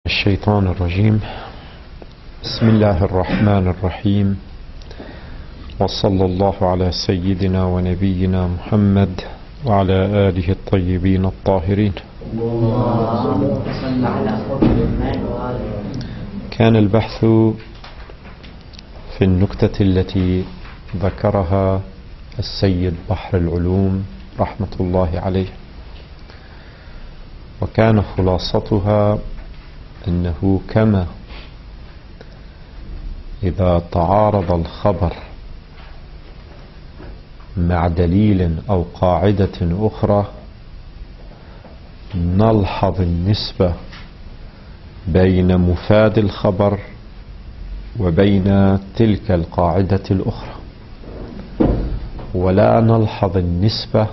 الشيطان الرجيم. بسم الله الرحمن الرحيم، وصلى الله على سيدنا ونبينا محمد وعلى آله الطيبين الطاهرين. كان البحث في النكتة التي ذكرها السيد بحر العلوم رحمة الله عليه، وكان خلاصتها أنه كما إذا تعارض الخبر مع دليل أو قاعدة أخرى نلحظ النسبة بين مفاد الخبر وبين تلك القاعدة الأخرى، ولا نلحظ النسبة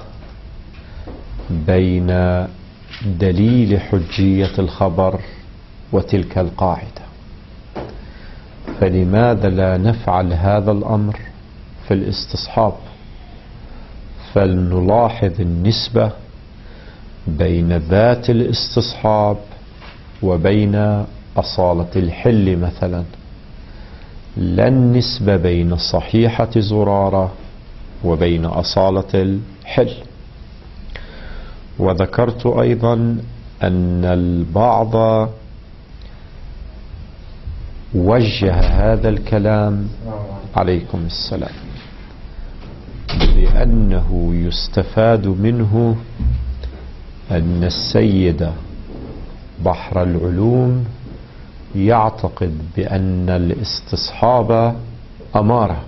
بين دليل حجية الخبر وتلك القاعدة. فلماذا لا نفعل هذا الأمر في الاستصحاب؟ فلنلاحظ النسبة بين ذات الاستصحاب وبين أصالة الحل مثلا، لا النسبة بين صحيحة زرارة وبين أصالة الحل. وذكرت أيضا أن البعض وجه هذا الكلام عليكم السلام بأنه يستفاد منه أن السيد بحر العلوم يعتقد بأن الاستصحاب أمارة،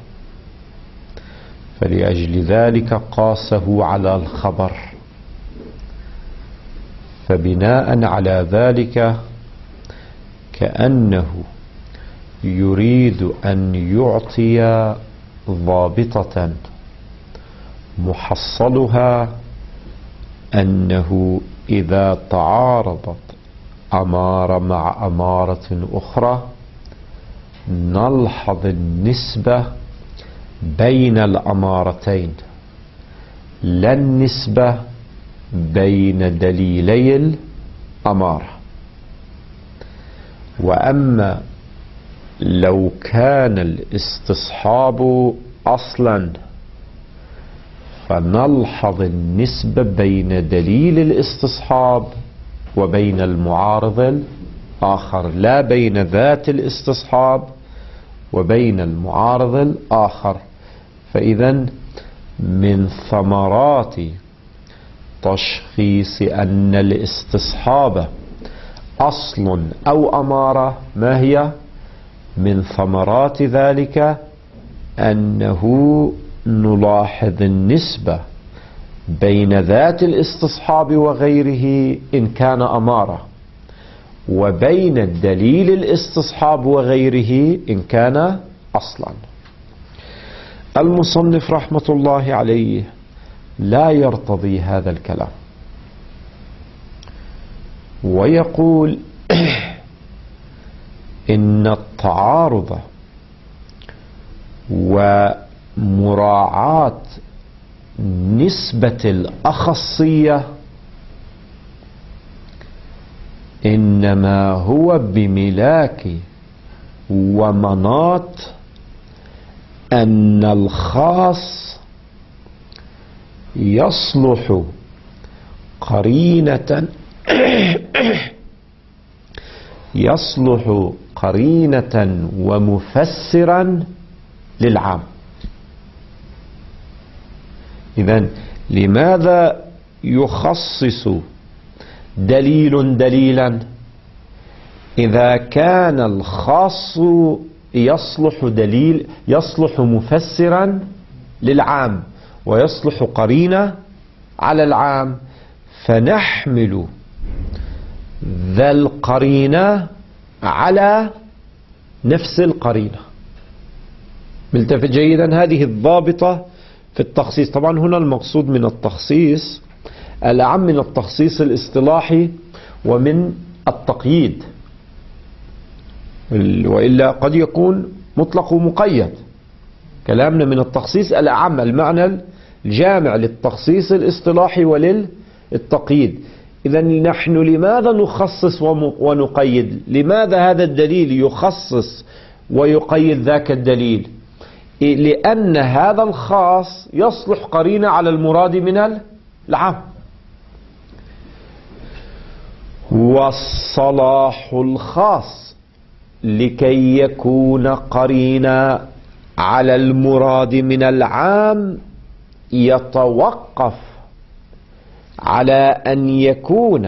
فلأجل ذلك قاسه على الخبر، فبناء على ذلك كأنه يريد أن يعطي ضابطة محصلها أنه إذا تعارضت أمارة مع أمارة أخرى نلحظ النسبة بين الأمارتين، لا النسبة بين دليلي الأمارة. وأما لو كان الاستصحاب أصلا فنلحظ النسبة بين دليل الاستصحاب وبين المعارض الآخر، لا بين ذات الاستصحاب وبين المعارض الآخر. فإذا من ثمرات تشخيص أن الاستصحاب أصل أو أمارة ما هي؟ من ثمرات ذلك أنه نلاحظ النسبة بين ذات الاستصحاب وغيره إن كان أمارة، وبين الدليل الاستصحاب وغيره إن كان أصلا. المصنف رحمة الله عليه لا يرتضي هذا الكلام، ويقول إن التعارض ومراعاة نسبة الأخصية إنما هو بملاك ومناط أن الخاص يصلح قرينة ومفسرا للعام. إذن لماذا يخصص دليل دليلا إذا كان الخاص يصلح مفسرا للعام ويصلح قرينة على العام؟ فنحمل ذا القرينة على نفس القرينة. ملتفت جيدا؟ هذه الضابطة في التخصيص. طبعا هنا المقصود من التخصيص الأعم من التخصيص الاصطلاحي ومن التقييد، وإلا قد يكون مطلق ومقيد. كلامنا من التخصيص الأعم، المعنى الجامع للتخصيص الاصطلاحي وللتقييد. إذا نحن لماذا نخصص ونقيد؟ لماذا هذا الدليل يخصص ويقيد ذاك الدليل؟ لأن هذا الخاص يصلح قرينة على المراد من العام. والصلاح الخاص لكي يكون قرينة على المراد من العام يتوقف على أن يكون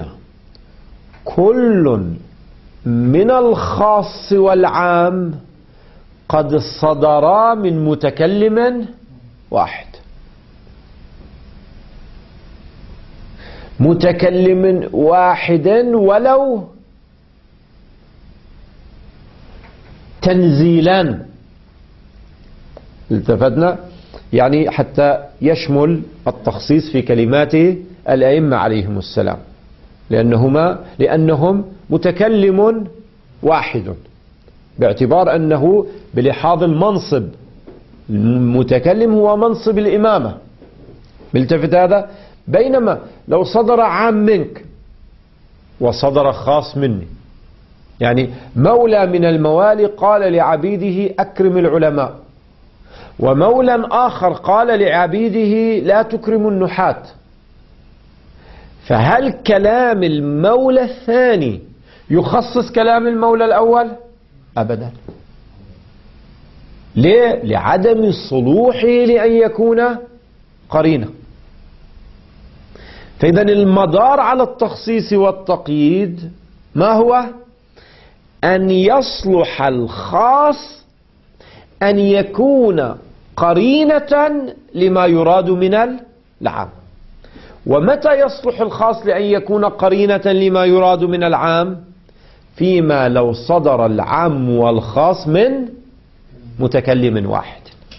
كل من الخاص والعام قد صدرا من متكلم واحد. متكلم واحد ولو تنزيلا، التفتنا يعني حتى يشمل التخصيص في كلمات الأئمة عليهم السلام، لأنهم متكلم واحد، باعتبار أنه بلحاظ المنصب المتكلم هو منصب الإمامة، ملتفت هذا. بينما لو صدر عام منك وصدر خاص مني، يعني مولى من الموالي قال لعبيده أكرم العلماء، ومولى آخر قال لعبيده لا تكرم النحاة، فهل كلام المولى الثاني يخصص كلام المولى الأول؟ أبدا. ليه؟ لعدم صلوحه لأن يكون قرينة. فإذا المدار على التخصيص والتقييد ما هو؟ أن يصلح الخاص أن يكون قرينة لما يراد من العام. ومتى يصلح الخاص لأن يكون قرينة لما يراد من العام؟ فيما لو صدر العام والخاص من متكلم واحد.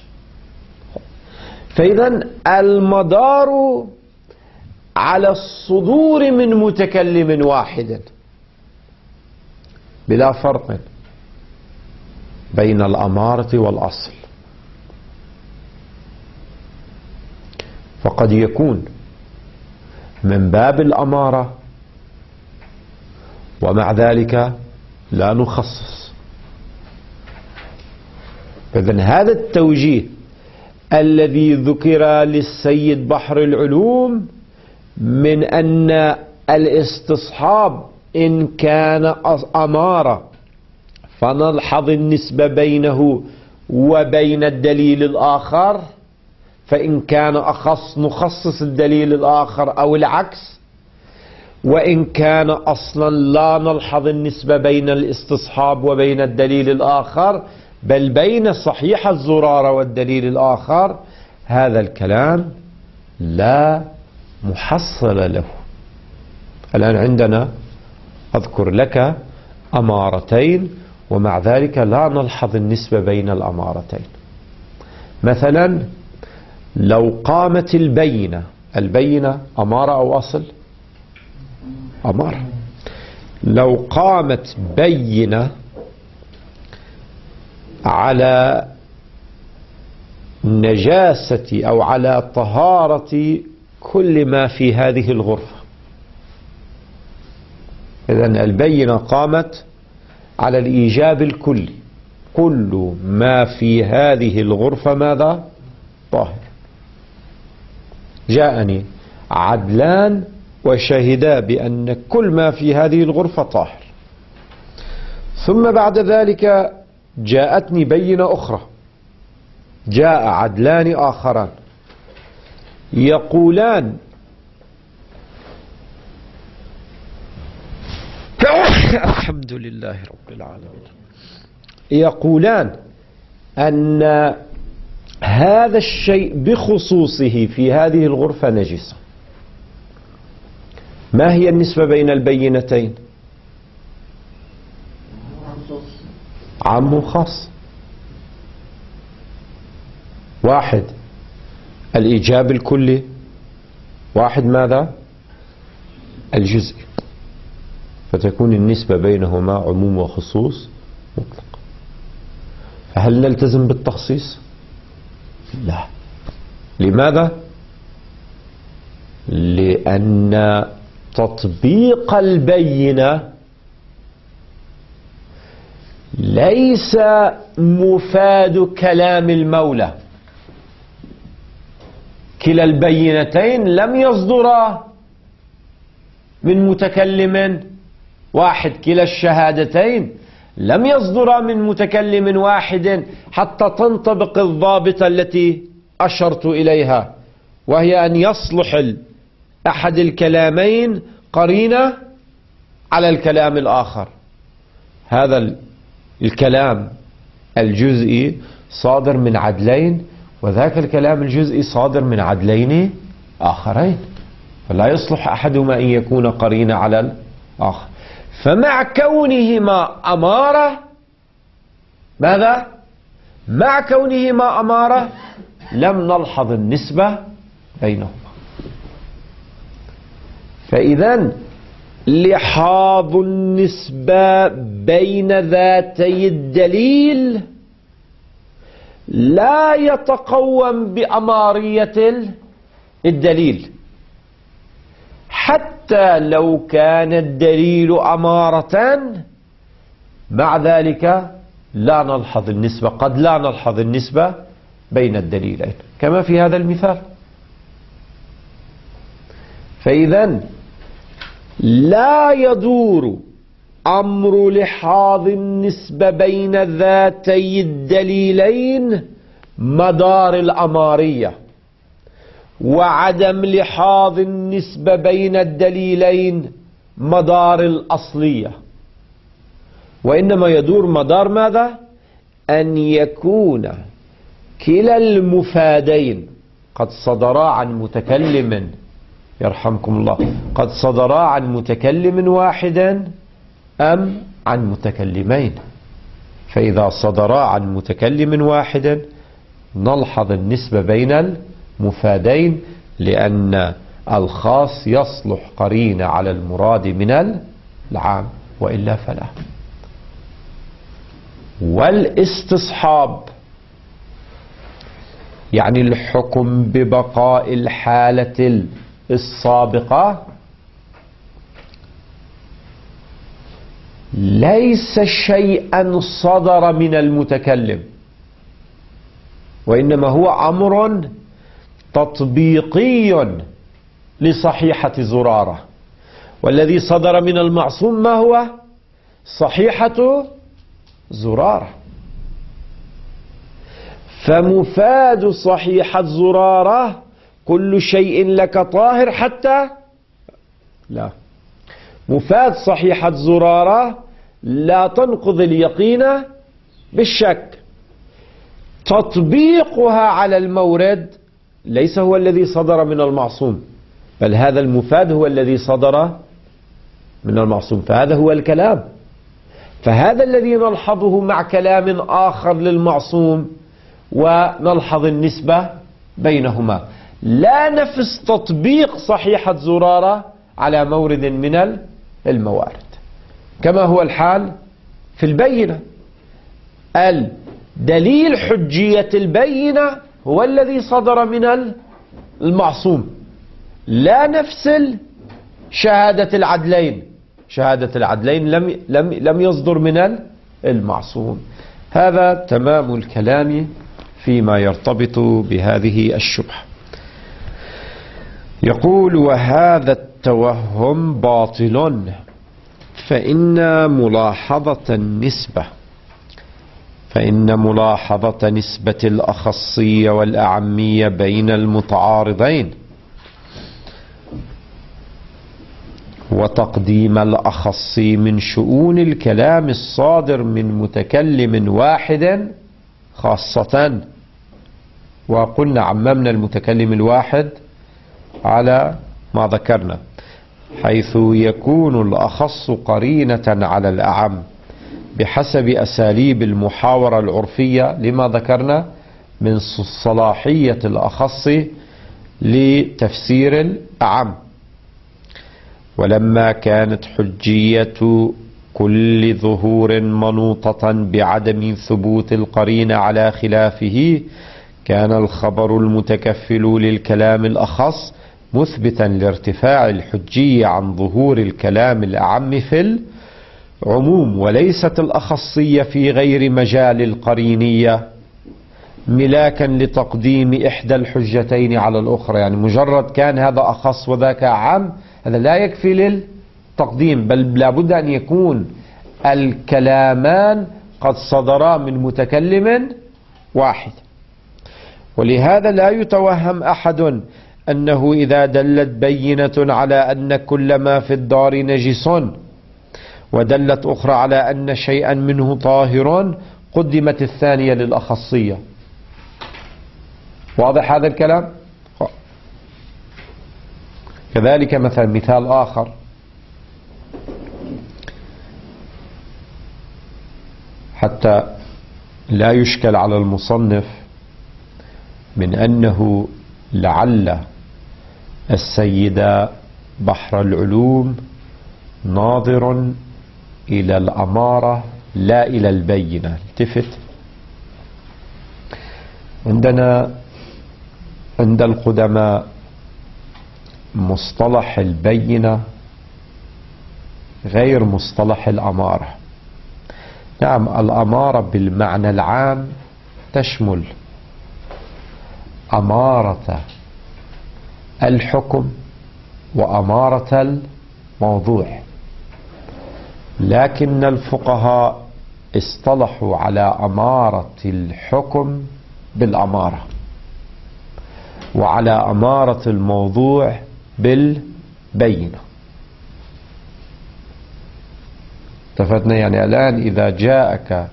فإذا المدار على الصدور من متكلم واحد بلا فرق بين الأمارة والأصل. فقد يكون من باب الأمارة ومع ذلك لا نخصص. فإذن هذا التوجيه الذي ذكر للسيد بحر العلوم من أن الاستصحاب إن كان أمارة فنلحظ النسبة بينه وبين الدليل الآخر، فإن كان أخص نخصص الدليل الآخر أو العكس، وإن كان أصلا لا نلحظ النسبة بين الاستصحاب وبين الدليل الآخر بل بين صحيح الزرارة والدليل الآخر، هذا الكلام لا محصل له. الآن عندنا أذكر لك أمارتين ومع ذلك لا نلحظ النسبة بين الأمارتين. مثلا لو قامت البينة أمارة أو أصل؟ أمارة. لو قامت بينة على نجاسة أو على طهارة كل ما في هذه الغرفة، إذن البينة قامت على الإيجاب الكلي، كل ما في هذه الغرفة ماذا؟ طاهر. جاءني عدلان وشهدا بأن كل ما في هذه الغرفة طاهر. ثم بعد ذلك جاءتني بينة أخرى، جاء عدلان آخران يقولان الحمد لله رب العالمين، يقولان أن هذا الشيء بخصوصه في هذه الغرفة نجس. ما هي النسبة بين البينتين؟ عام وخاص. واحد الإيجاب الكلي، واحد ماذا؟ الجزء. فتكون النسبة بينهما عموم وخصوص مطلق. فهل نلتزم بالتخصيص؟ لا. لماذا؟ لأن تطبيق البينة ليس مفاد كلام المولى. كلا البينتين لم يصدرا من متكلم واحد، كلا الشهادتين لم يصدرا من متكلم واحد حتى تنطبق الضابطة التي أشرت إليها، وهي أن يصلح أحد الكلامين قرينة على الكلام الآخر. هذا الكلام الجزئي صادر من عدلين، وذاك الكلام الجزئي صادر من عدلين آخرين، فلا يصلح أحدهما أن يكون قرينة على الآخر. فمع كونهما أمارة، ماذا؟ مع كونهما أمارة لم نلحظ النسبة بينهما. فإذن لحاظ النسبة بين ذاتي الدليل لا يتقوم بأمارية الدليل، حتى لو كان الدليل أمارة مع ذلك لا نلحظ النسبة، قد لا نلحظ النسبة بين الدليلين كما في هذا المثال. فإذن لا يدور أمر لحاظ النسبة بين ذاتي الدليلين مدار الأمارية، وعدم لحاظ النسبة بين الدليلين مدار الأصلية، وإنما يدور مدار ماذا؟ أن يكون كلا المفادين قد صدرا عن متكلم، يرحمكم الله، قد صدرا عن متكلم واحد أم عن متكلمين. فإذا صدرا عن متكلم واحد نلحظ النسبة بين المفادين، لأن الخاص يصلح قرينة على المراد من العام، وإلا فلا. والاستصحاب يعني الحكم ببقاء الحالة السابقة ليس شيئا صدر من المتكلم، وإنما هو أمر تطبيقي لصحيحة زرارة. والذي صدر من المعصوم ما هو؟ صحيحة زرارة. فمفاد صحيحة زرارة كل شيء لك طاهر حتى لا. مفاد صحيحة زرارة لا تنقض اليقين بالشك. تطبيقها على المورد ليس هو الذي صدر من المعصوم، بل هذا المفاد هو الذي صدر من المعصوم، فهذا هو الكلام. فهذا الذي نلحظه مع كلام آخر للمعصوم ونلحظ النسبة بينهما، لا نفس تطبيق صحيحة زرارة على مورد من الموارد، كما هو الحال في البينة. الدليل حجية البينة هو الذي صدر من المعصوم، لا نفس شهادة العدلين. شهادة العدلين لم يصدر من المعصوم. هذا تمام الكلام فيما يرتبط بهذه الشبهة. يقول: وهذا التوهم باطل، فإن ملاحظة نسبة الأخصية والأعمية بين المتعارضين وتقديم الأخص من شؤون الكلام الصادر من متكلم واحد خاصة. وقلنا عممنا المتكلم الواحد على ما ذكرنا، حيث يكون الأخص قرينة على الأعم بحسب أساليب المحاورة العرفية لما ذكرنا من صلاحية الأخص لتفسير الأعم. ولما كانت حجية كل ظهور منوطة بعدم ثبوت القرينة على خلافه، كان الخبر المتكفل للكلام الأخص مثبتا لارتفاع الحجية عن ظهور الكلام الأعم في العموم، وليست الأخصية في غير مجال القرينية ملاكا لتقديم إحدى الحجتين على الأخرى. يعني مجرد كان هذا أخص وذاك أعم هذا لا يكفي للتقديم، بل لابد أن يكون الكلامان قد صدرا من متكلم واحد. ولهذا لا يتوهم أحد أنه إذا دلت بينة على أن كل ما في الدار نجس ودلت أخرى على أن شيئا منه طاهر قدمت الثانية للأخصية. واضح هذا الكلام؟ كذلك مثال آخر، حتى لا يشكل على المصنف، من أنه لعل السيد بحر العلوم ناظر إلى الأمارة لا إلى البينة. التفت، عندنا عند القدماء مصطلح البينة غير مصطلح الأمارة. نعم، الأمارة بالمعنى العام تشمل أمارة الحكم وأمارة الموضوع، لكن الفقهاء اصطلحوا على أمارة الحكم بالأمارة، وعلى أمارة الموضوع بالبينة. اتفقنا؟ يعني الآن إذا جاءك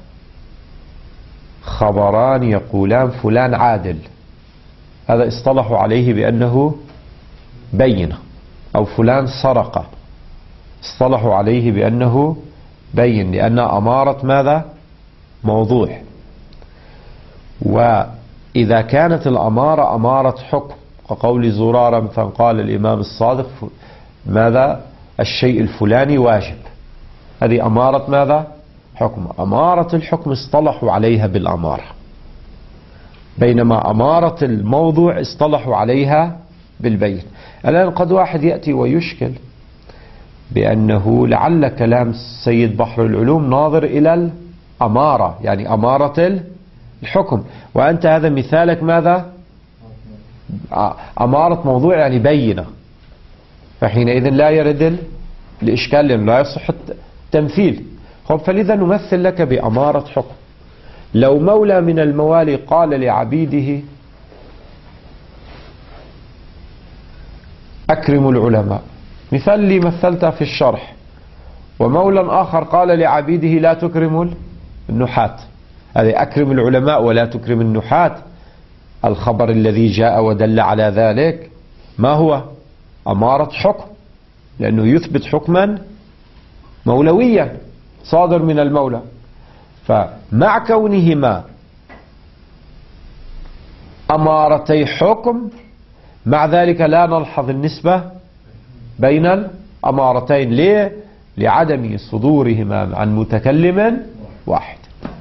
خبران يقولان فلان عادل، هذا اصطلحوا عليه بأنه بينة. أو فلان سرق، اصطلحوا عليه بأنه بين، لأن أمارة ماذا؟ موضوع. وإذا كانت الأمارة أمارة حكم كقول زرارة مثلا قال الإمام الصادق ماذا؟ الشيء الفلاني واجب، هذه أمارة ماذا؟ حكم. أمارة الحكم اصطلحوا عليها بالأمارة، بينما أمارة الموضوع اصطلحوا عليها بالبين. الآن قد واحد يأتي ويشكل بأنه لعل كلام السيد بحر العلوم ناظر إلى الأمارة، يعني أمارة الحكم، وأنت هذا مثالك ماذا؟ أمارة موضوع يعني بينة، فحينئذ لا يرد الإشكال لأنه لا يصح التمثيل. فلذا نمثل لك بأمارة حكم. لو مولى من الموالي قال لعبيده أكرموا العلماء، مثال لي مثلتها في الشرح، ومولى آخر قال لعبيده لا تكرموا النحاة، هذا أكرم العلماء ولا تكرم النحاة، الخبر الذي جاء ودل على ذلك ما هو؟ أمارة حكم، لأنه يثبت حكما مولويا صادر من المولى. فمع كونهما أمارتي حكم، مع ذلك لا نلحظ النسبة بين الأمارتين. ليه؟ لعدم صدورهما عن متكلم واحد.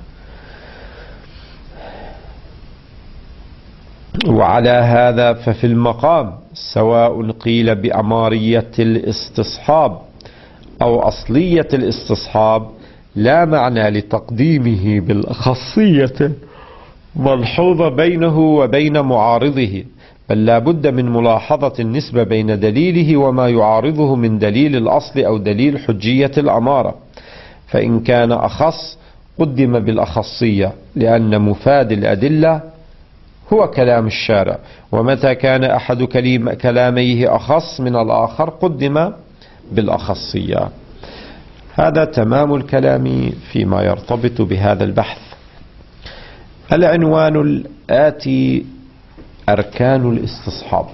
وعلى هذا ففي المقام سواء قيل بأمارية الاستصحاب أو أصلية الاستصحاب لا معنى لتقديمه بالأخصية ملحوظة بينه وبين معارضه، بل لا بد من ملاحظة النسبة بين دليله وما يعارضه من دليل الأصل أو دليل حجية الأمارة. فإن كان أخص قدم بالأخصية لأن مفاد الأدلة هو كلام الشارع، ومتى كان أحد كلاميه أخص من الآخر قدم بالأخصية. هذا تمام الكلام فيما يرتبط بهذا البحث. العنوان الآتي: أركان الاستصحاب.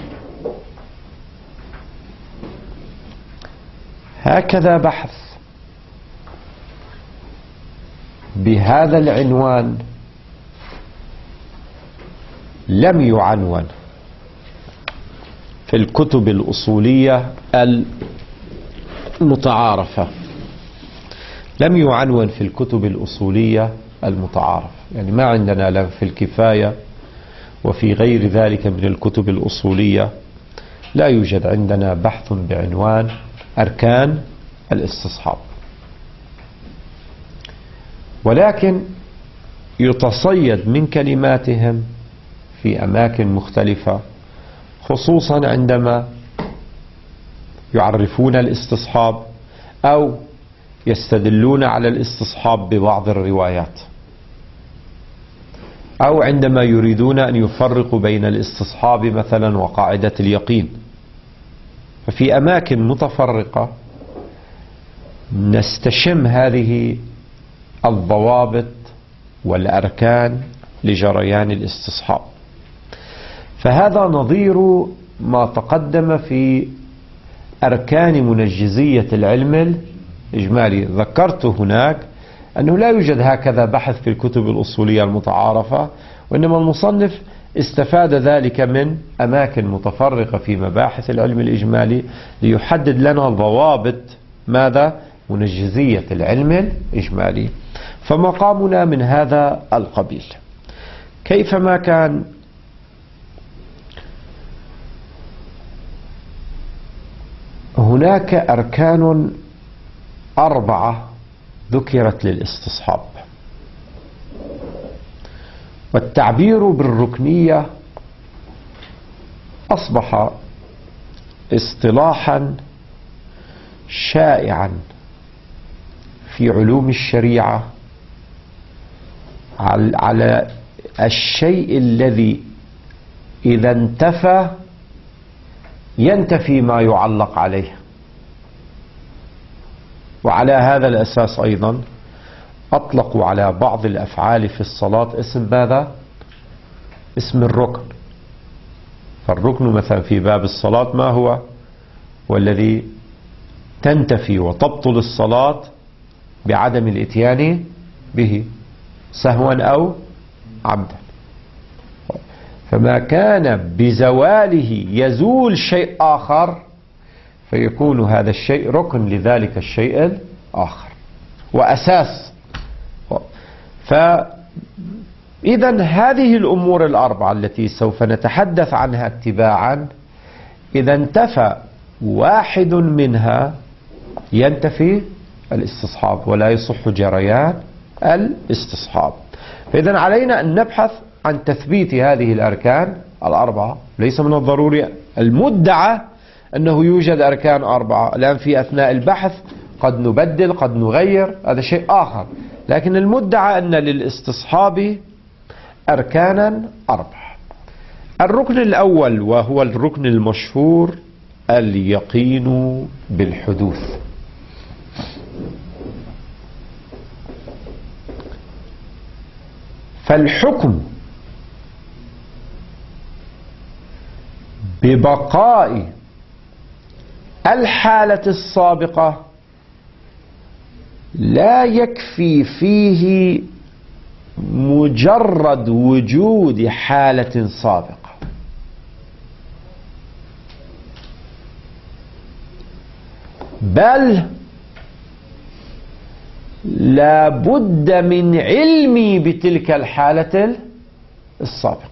هكذا بحث بهذا العنوان لم يعنون في الكتب الأصولية المتعارفة، لم يعنون في الكتب الأصولية المتعارفة، يعني ما عندنا لا في الكفاية وفي غير ذلك من الكتب الأصولية لا يوجد عندنا بحث بعنوان أركان الاستصحاب، ولكن يتصيد من كلماتهم في أماكن مختلفة، خصوصا عندما يعرفون الاستصحاب أو يستدلون على الاستصحاب ببعض الروايات، أو عندما يريدون أن يفرقوا بين الاستصحاب مثلا وقاعدة اليقين. ففي أماكن متفرقة نستشم هذه الضوابط والأركان لجريان الاستصحاب. فهذا نظير ما تقدم في أركان منجزية العلم الإجمالي. ذكرت هناك أنه لا يوجد هكذا بحث في الكتب الأصولية المتعارفة، وإنما المصنف استفاد ذلك من أماكن متفرقة في مباحث العلم الإجمالي ليحدد لنا ضوابط ماذا؟ منجزية العلم الإجمالي. فمقامنا من هذا القبيل. كيفما كان، هناك أركان 4 ذكرت للاستصحاب، والتعبير بالركنية أصبح اصطلاحا شائعا في علوم الشريعة على الشيء الذي إذا انتفى ينتفي ما يعلق عليه. وعلى هذا الأساس أيضا أطلقوا على بعض الأفعال في الصلاة اسم ماذا؟ اسم الركن. فالركن مثلا في باب الصلاة ما هو؟ والذي تنتفي وتبطل الصلاة بعدم الاتيان به سهوا أو عمدا. فما كان بزواله يزول شيء آخر فيكون هذا الشيء ركن لذلك الشيء الآخر وأساس. فإذا هذه الأمور الأربعة التي سوف نتحدث عنها اتباعا، إذا انتفى واحد منها ينتفي الاستصحاب ولا يصح جريان الاستصحاب. فإذا علينا أن نبحث عن تثبيت هذه الأركان 4. ليس من الضروري المدعى أنه يوجد أركان 4، الآن في أثناء البحث قد نبدل قد نغير، هذا شيء آخر، لكن المدعى أن للاستصحاب أركانا 4. الركن الأول وهو الركن المشهور اليقين بالحدوث. فالحكم ببقاء الحالة السابقة لا يكفي فيه مجرد وجود حالة سابقة، بل لا بد من علمي بتلك الحالة السابقة.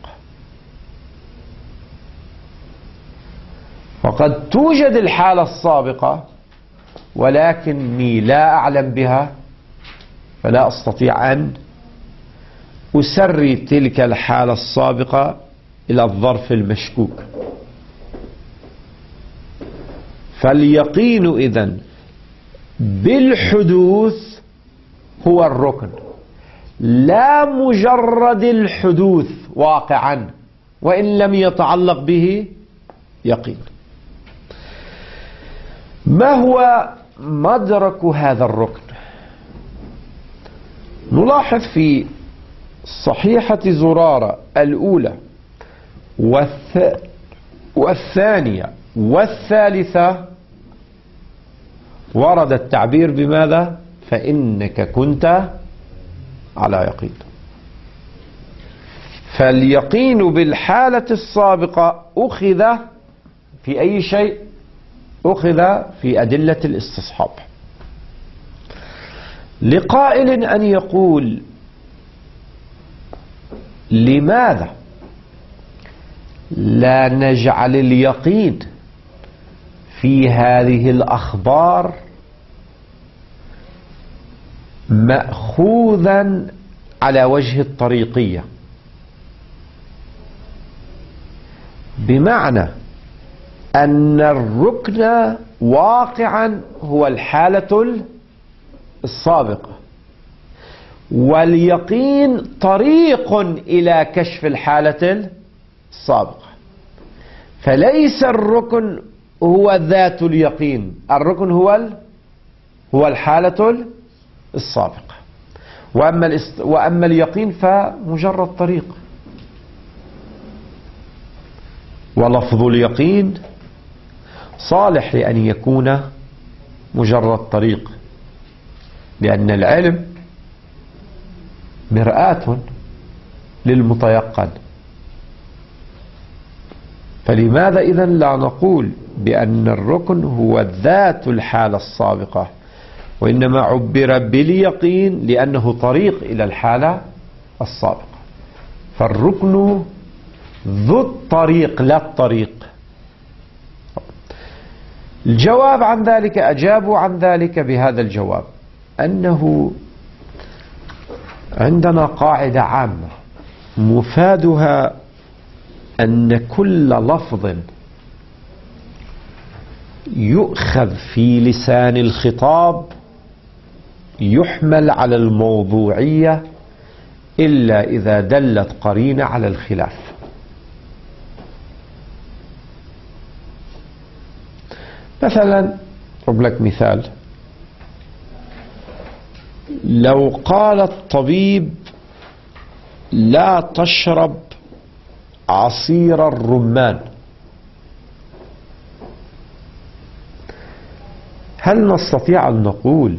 فقد توجد الحالة السابقة ولكني لا أعلم بها، فلا أستطيع أن أسري تلك الحالة السابقة إلى الظرف المشكوك. فاليقين إذن بالحدوث هو الركن، لا مجرد الحدوث واقعا وإن لم يتعلق به يقين. ما هو مدرك هذا الركن؟ نلاحظ في صحيحة زرارة الأولى والثانية والثالثة ورد التعبير بماذا؟ فإنك كنت على يقين. فاليقين بالحالة السابقة أخذ في أي شيء؟ أخذ في أدلة الاستصحاب. لقائل أن يقول لماذا لا نجعل اليقين في هذه الأخبار مأخوذا على وجه الطريقية، بمعنى أن الركن واقعا هو الحالة السابقة، واليقين طريق إلى كشف الحالة السابقة. فليس الركن هو ذات اليقين، الركن هو الحالة السابقة، وأما اليقين فمجرد طريق. ولفظ اليقين صالح لأن يكون مجرد طريق، لأن العلم مرآة للمتيقن. فلماذا إذن لا نقول بأن الركن هو ذات الحالة السابقة، وإنما عبر باليقين لأنه طريق إلى الحالة السابقة؟ فالركن ذو الطريق لا الطريق. الجواب عن ذلك، أجابوا عن ذلك بهذا الجواب، أنه عندنا قاعدة عامة مفادها أن كل لفظ يؤخذ في لسان الخطاب يحمل على الموضوعية إلا إذا دلت قرينة على الخلاف. مثلا أضرب لك مثال، لو قال الطبيب لا تشرب عصير الرمان، هل نستطيع أن نقول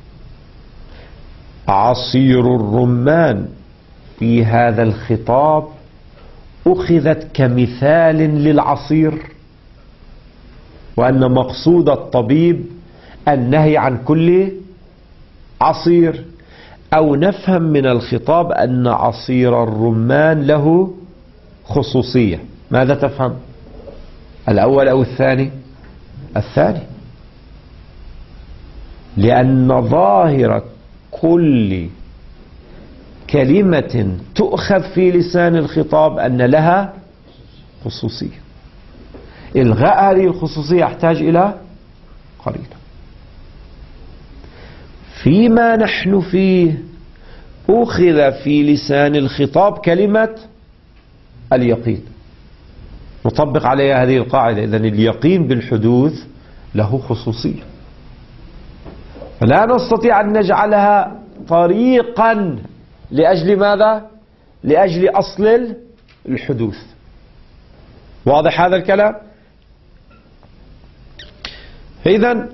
عصير الرمان في هذا الخطاب أخذت كمثال للعصير، وأن مقصود الطبيب النهي عن كل عصير؟ أو نفهم من الخطاب أن عصير الرمان له خصوصية؟ ماذا تفهم، الأول أو الثاني؟ الثاني، لأن ظاهرة كل كلمة تؤخذ في لسان الخطاب أن لها خصوصية. إلغاء هذه الخصوصية يحتاج إلى قرينة. فيما نحن فيه أخذ في لسان الخطاب كلمة اليقين، نطبق عليها هذه القاعدة. إذن اليقين بالحدوث له خصوصية، فلا نستطيع أن نجعلها طريقا لأجل ماذا؟ لأجل أصل الحدوث. واضح هذا الكلام؟ إذن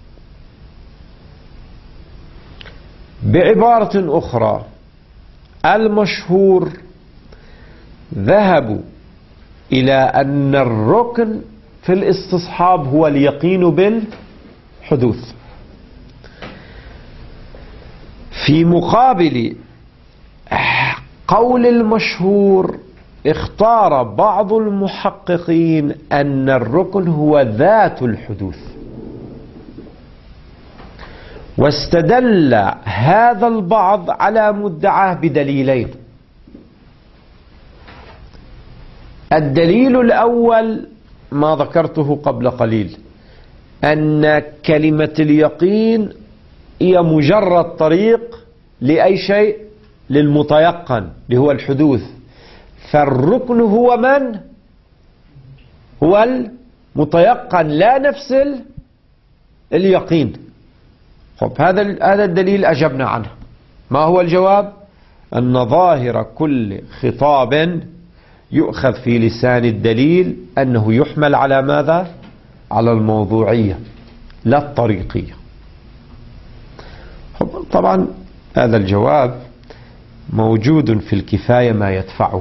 بعبارة أخرى، المشهور ذهبوا إلى أن الركن في الاستصحاب هو اليقين بالحدوث، في مقابل قول المشهور اختار بعض المحققين أن الركن هو ذات الحدوث، واستدل هذا البعض على مدعاه بدليلين. الدليل الأول ما ذكرته قبل قليل، أن كلمة اليقين هي مجرد طريق لأي شيء؟ للمتيقن اللي هو الحدوث. فالركن هو من؟ هو المتيقن لا نفس اليقين. طب هذا الدليل أجبنا عنه. ما هو الجواب؟ أن ظاهر كل خطاب يؤخذ في لسان الدليل أنه يحمل على ماذا؟ على الموضوعية لا الطريقية. طبعا هذا الجواب موجود في الكفاية ما يدفعه.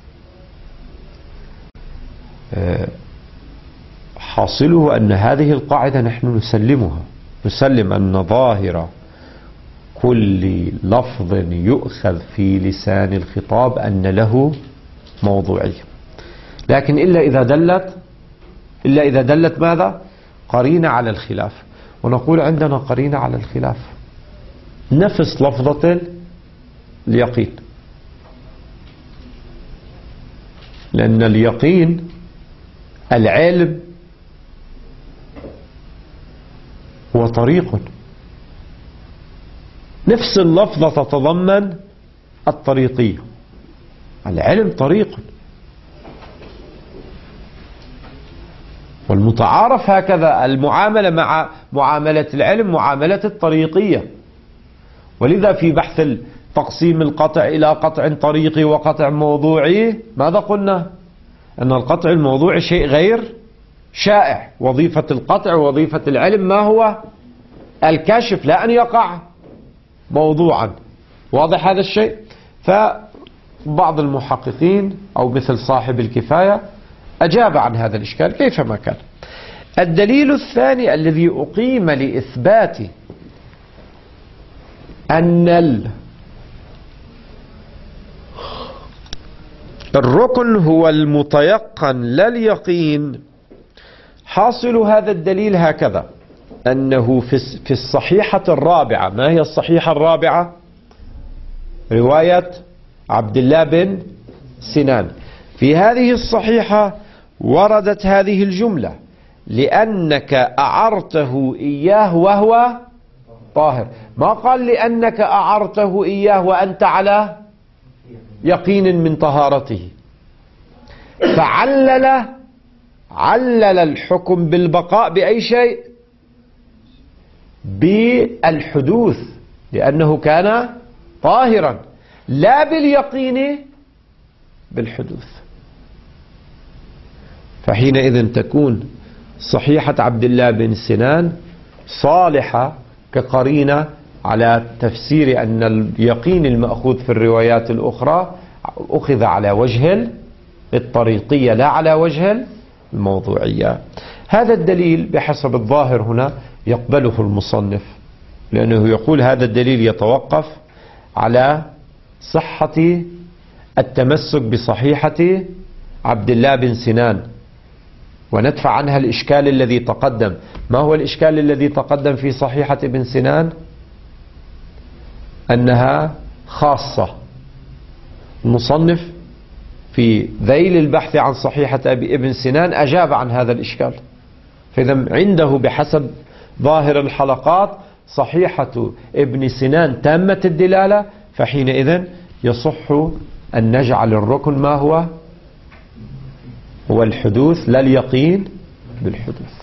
حاصله أن هذه القاعدة نحن نسلم أن ظاهر كل لفظ يؤخذ في لسان الخطاب أن له موضوعية، لكن إلا إذا دلت ماذا؟ قرينة على الخلاف، ونقول عندنا قرينة على الخلاف، نفس لفظة اليقين، لأن اليقين العلم هو طريق، نفس اللفظة تتضمن الطريقية، العلم طريق، والمتعارف هكذا المعاملة مع معاملة العلم معاملة الطريقية. ولذا في بحث تقسيم القطع إلى قطع طريقي وقطع موضوعي ماذا قلنا؟ أن القطع الموضوعي شيء غير شائع، وظيفة القطع ووظيفة العلم ما هو؟ الكشف، لا أن يقع موضوعا. واضح هذا الشيء؟ فبعض المحققين أو مثل صاحب الكفاية أجاب عن هذا الإشكال كيفما كان. الدليل الثاني الذي أقيم لإثبات أن الركن هو المتيقن لا اليقين، حاصل هذا الدليل هكذا، أنه في الصحيحة الرابعة، ما هي الصحيحة الرابعة؟ رواية عبد الله بن سنان. في هذه الصحيحة وردت هذه الجملة: لأنك أعرته إياه وهو طاهر. ما قال لأنك أعرته إياه وأنت على يقين من طهارته، علل الحكم بالبقاء بأي شيء؟ بالحدوث، لأنه كان طاهرا، لا باليقين، بالحدوث. فحينئذ تكون صحيحة عبد الله بن سنان صالحة كقرينة على تفسير أن اليقين المأخوذ في الروايات الأخرى أخذ على وجه الطريقية لا على وجه الموضوعية. هذا الدليل بحسب الظاهر هنا يقبله المصنف، لأنه يقول هذا الدليل يتوقف على صحة التمسك بصحيحة عبد الله بن سنان، وندفع عنها الإشكال الذي تقدم. ما هو الإشكال الذي تقدم في صحيحة ابن سنان؟ أنها خاصة. المصنف في ذيل البحث عن صحيحة ابن سنان أجاب عن هذا الإشكال، فإذا عنده بحسب ظاهر الحلقات صحيحة ابن سنان تامة الدلالة، فحينئذ يصح أن نجعل الركن ما هو الحدوث لا اليقين بالحدوث.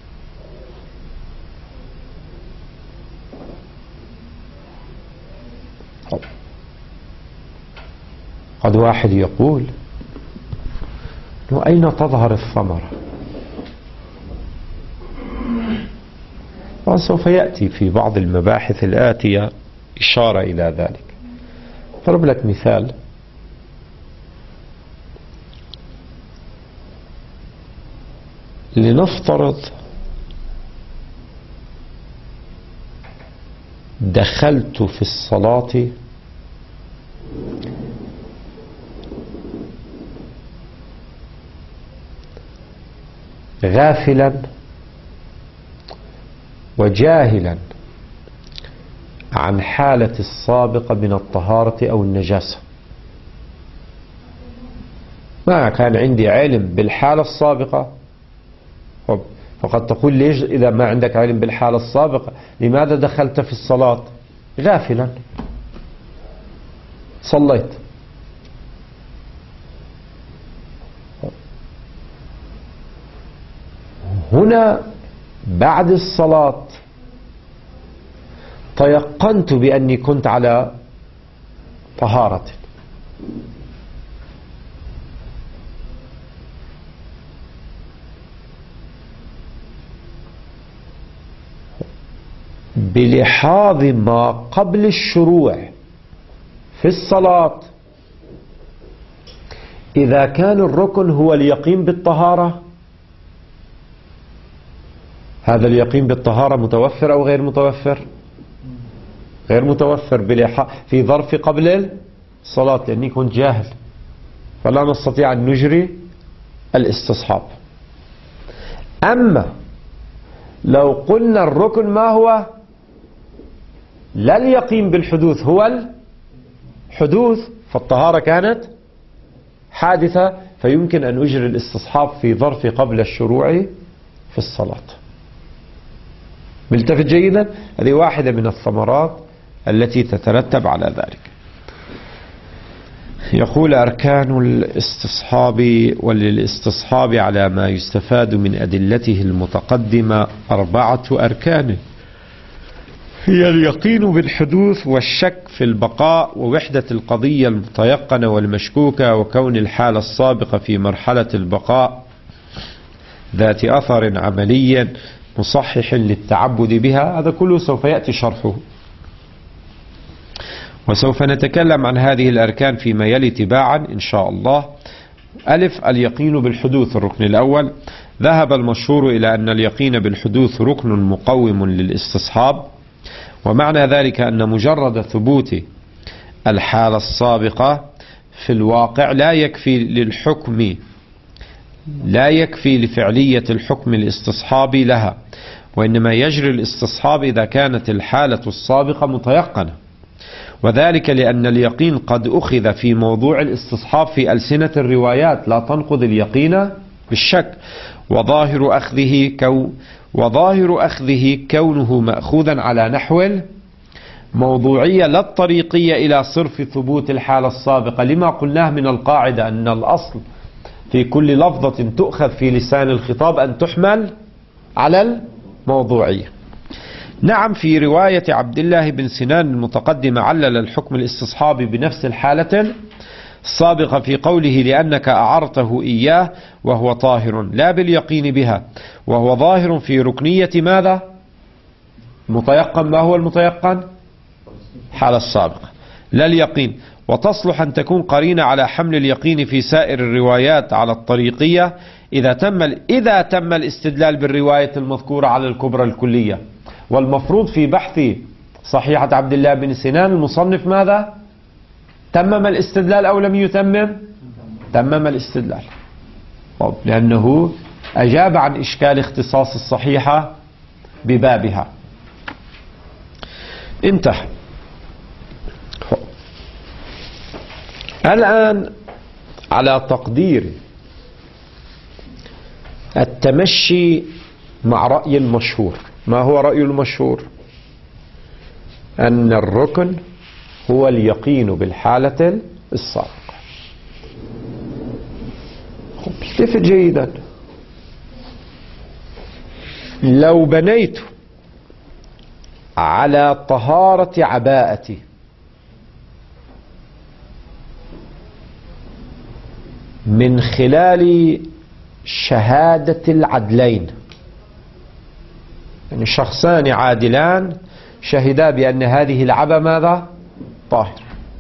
قد واحد يقول أين تظهر الثمرة؟ وسوف يأتي في بعض المباحث الآتية إشارة إلى ذلك. أضرب لك مثال. لنفترض دخلت في الصلاة غافلا وجاهلا عن حالة السابقة من الطهارة أو النجاسة. ما كان عندي علم بالحالة السابقة، فقد تقول ليش إذا ما عندك علم بالحالة السابقة لماذا دخلت في الصلاة غافلا؟ صليت، هنا بعد الصلاة تيقنت بأني كنت على طهارة، بلحاظ ما قبل الشروع في الصلاة. إذا كان الركن هو اليقين بالطهارة، هذا اليقين بالطهارة متوفر أو غير متوفر؟ غير متوفر في ظرف قبل الصلاة، لأني كنت جاهل فلا نستطيع أن نجري الاستصحاب. أما لو قلنا الركن ما هو؟ لا اليقين بالحدوث، هو الحدوث، فالطهارة كانت حادثة، فيمكن أن أجري الاستصحاب في ظرف قبل الشروع في الصلاة. ملتفت جيدا؟ هذه واحدة من الثمرات التي تترتب على ذلك. يقول أركان الاستصحاب، وللاستصحاب على ما يستفاد من أدلته المتقدمة 4 أركان، هي اليقين بالحدوث، والشك في البقاء، ووحدة القضية المتيقنة والمشكوكة، وكون الحالة السابقة في مرحلة البقاء ذات أثر عملي مصحح للتعبد بها. هذا كله سوف يأتي شرحه، وسوف نتكلم عن هذه الأركان فيما يلي تباعا إن شاء الله. ألف، اليقين بالحدوث. الركن الأول، ذهب المشهور إلى أن اليقين بالحدوث ركن مقوم للاستصحاب، ومعنى ذلك أن مجرد ثبوت الحالة السابقة في الواقع لا يكفي لفعلية الحكم الاستصحابي لها، وإنما يجري الاستصحاب إذا كانت الحالة السابقة متيقنة، وذلك لأن اليقين قد أخذ في موضوع الاستصحاب في ألسنة الروايات لا تنقض اليقين بالشك، وظاهر أخذه كونه مأخوذا على نحو الموضوعية لا الطريقية إلى صرف ثبوت الحالة السابقة، لما قلناه من القاعدة أن الأصل في كل لفظة تؤخذ في لسان الخطاب أن تحمل على الموضوعية. نعم، في رواية عبد الله بن سنان المتقدمة علل الحكم الاستصحابي بنفس الحالة السابقة في قوله لأنك أعرته إياه وهو طاهر، لا باليقين بها، وهو ظاهر في ركنية ماذا؟ متيقن. ما هو المتيقن؟ حالة السابقة لا اليقين، وتصلح أن تكون قرينة على حمل اليقين في سائر الروايات على الطريقية إذا تم الاستدلال بالرواية المذكورة على الكبرى الكلية. والمفروض في بحث صحيحة عبد الله بن سنان المصنف ماذا؟ تمم الاستدلال أو لم يتمم؟ تمم الاستدلال، لأنه أجاب عن إشكال اختصاص الصحيحة ببابها. انتهى. الآن على تقدير التمشي مع رأي المشهور. ما هو رأي المشهور؟ أن الركن هو اليقين بالحالة السابقة. التفت جيدا. لو بنيت على طهارة عباءتي من خلال شهادة العدلين، يعني شخصان عادلان شهدا بأن هذه العبا ماذا؟ طاهر،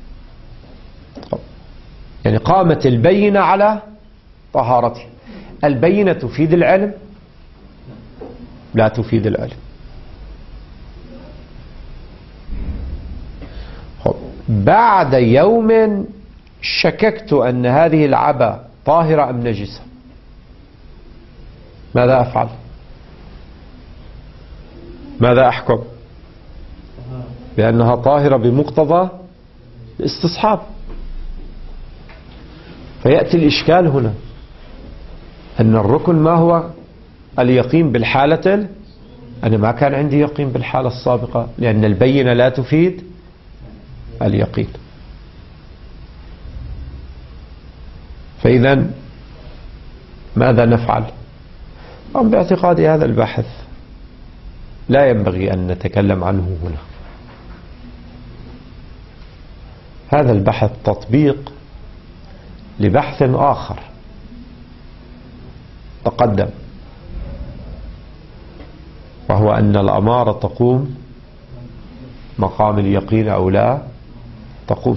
يعني قامت البينة على طهارته. البينة تفيد العلم؟ لا تفيد العلم. بعد يوم شككت أن هذه العبا طاهرة أم نجسة، ماذا أفعل؟ ماذا أحكم؟ بأنها طاهرة بمقتضى الاستصحاب. فيأتي الإشكال هنا أن الركن ما هو؟ اليقين بالحالة. أنا ما كان عندي يقين بالحالة السابقة، لأن البينة لا تفيد اليقين. فإذا ماذا نفعل؟ باعتقادي هذا البحث لا ينبغي أن نتكلم عنه هنا. هذا البحث تطبيق لبحث آخر تقدم، وهو أن الأمارة تقوم مقام اليقين أو لا تقوم.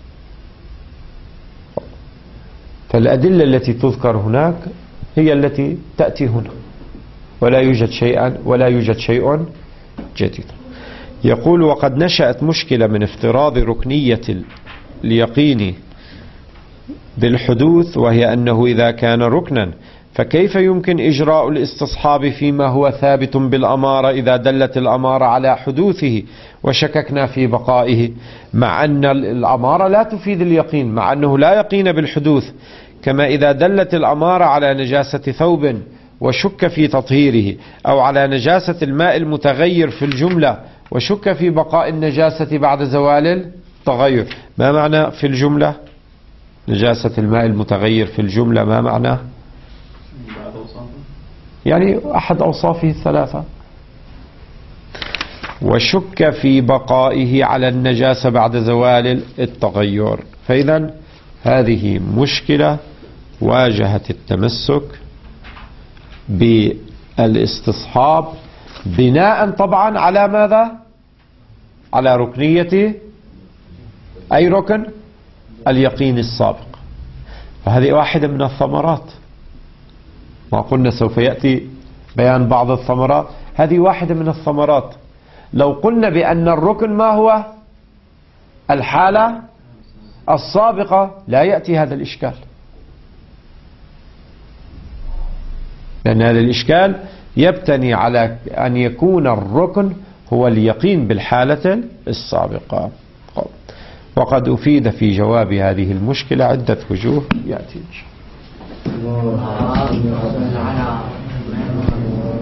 فالأدلة التي تذكر هناك هي التي تأتي هنا، ولا يوجد شيء جديد. يقول وقد نشأت مشكلة من افتراض ركنية اليقين بالحدوث، وهي أنه إذا كان ركنا فكيف يمكن إجراء الاستصحاب فيما هو ثابت بالأمارة إذا دلت الأمارة على حدوثه وشككنا في بقائه، مع أن الأمارة لا تفيد اليقين، مع أنه لا يقين بالحدوث، كما إذا دلت الأمارة على نجاسة ثوب وشك في تطهيره، أو على نجاسة الماء المتغير في الجملة وشك في بقاء النجاسة بعد زوال التغير. ما معنى في الجملة نجاسة الماء المتغير في الجملة؟ ما معناه؟ يعني أحد أوصافه الثلاثة. وشك في بقائه على النجاسة بعد زوال التغير. فإذا هذه مشكلة واجهت التمسك بالاستصحاب بناء طبعا على ماذا؟ على ركنية أي ركن؟ اليقين السابق. فهذه واحدة من الثمرات، ما قلنا سوف يأتي بيان بعض الثمرات، هذه واحدة من الثمرات. لو قلنا بأن الركن ما هو؟ الحالة السابقة، لا يأتي هذا الإشكال، لأن هذا الإشكال يبتني على أن يكون الركن هو اليقين بالحالة السابقة. وقد أفيد في جواب هذه المشكلة عدة وجوه يأتي إن شاء الله.